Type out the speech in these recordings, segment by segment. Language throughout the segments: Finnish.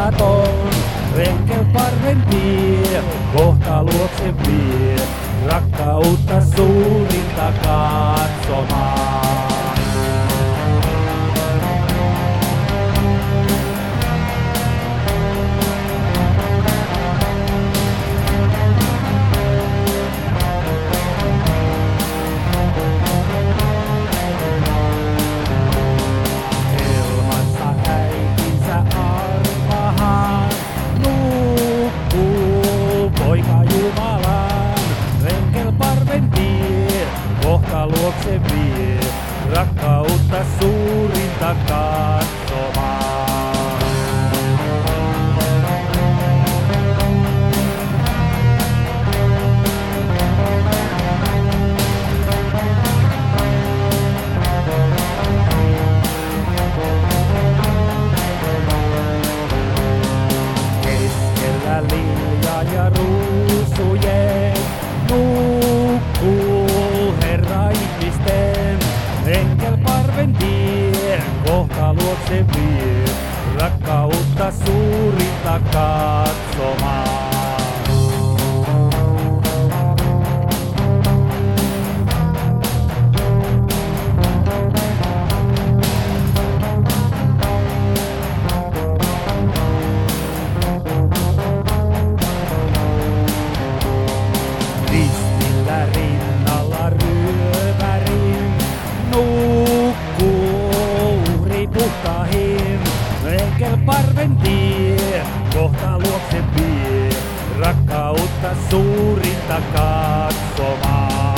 viaton. Renkelparven tie, kohta luokse vie, rakkautta suurinta katsomaan. Kohta luokse vie, rakkautta suurinta katsomaan. Keskellä liljaa ja ruusujen nukkuu Herra ihmisten, Renkelparven tie, kohta luokse vie, rakkautta suurinta katsomaan. Ristillä rinnalla ryövärin nukkuu uhri puhtahin. Renkelparven tie, kohta luokse vie, rakkautta suurinta katsomaan.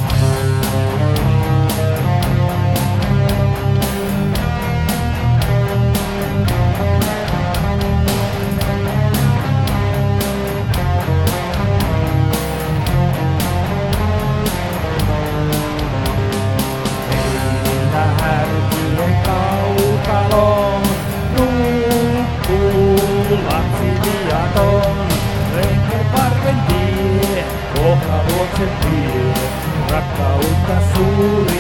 Lapsi viaton, Renkelparven tie, kohta luokse vie, rakkautta suurinta.